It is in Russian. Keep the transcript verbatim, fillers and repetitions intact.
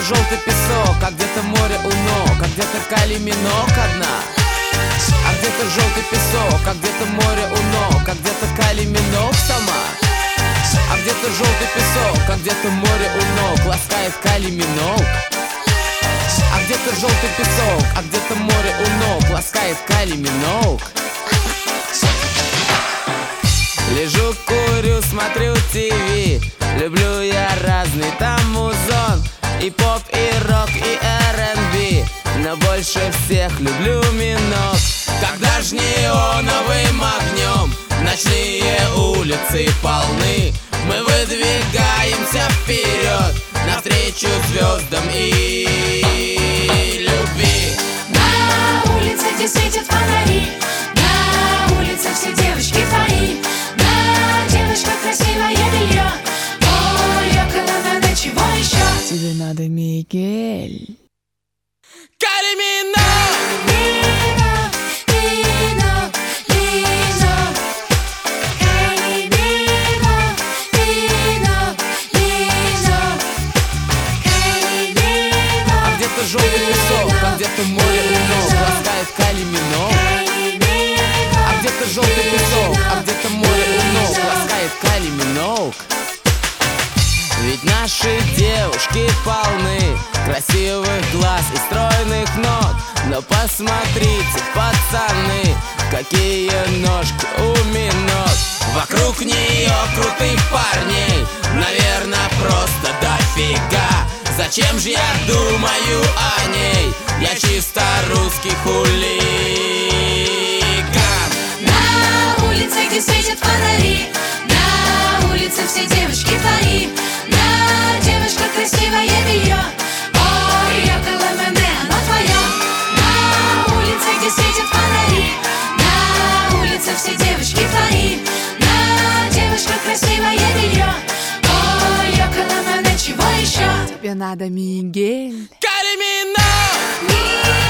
где-то желтый песок, а где-то море у ног, а где-то Кали Минок одна. А где-то желтый песок, а где-то море у ног, а где-то Кали Минок сама. А где-то желтый песок, а где-то море у ног, ласкает Кали Минок. А где-то желтый песок, а где-то море у ног, ласкает Кали Минок. Лежу, курю, смотрю ТВ. Люблю я разный там музон, и поп, и рок, и эр энд би, но больше всех люблю Минок. Когда ж неоновым огнем ночные улицы полны, мы выдвигаемся вперед, навстречу звездам и любви. На улице, где светят фонари, на улице все девочки твои. На девушках красивое белье, ой, около надо чего еще? Тебе надо, Мигель. Кали Минок! Минок, Минок, Минок. Кали Минок, Минок, Минок. Кали Минок. А где-то желтый песок, а где-то море у ног, ласкает Кали Минок. Кали Минок. А где-то желтый песок, а где-то море у ног, ласкает Кали Минок. Ведь наши девушки полны красивых глаз и стройных ног. Но посмотрите, пацаны, какие ножки у Минок. Вокруг нее крутых парней, наверное, просто дофига. Зачем же я думаю о ней? Я чисто русский хулиган. На улице, где светят фонари, на улице все девочки твои. На девушках красивое белье, ой, около мене оно твое. На улице, где светят фонари, на улице все девочки твои. На девушках красивое белье, ой, около мене чего еще? Тебе надо, Мигель. Кали Минок! Минок.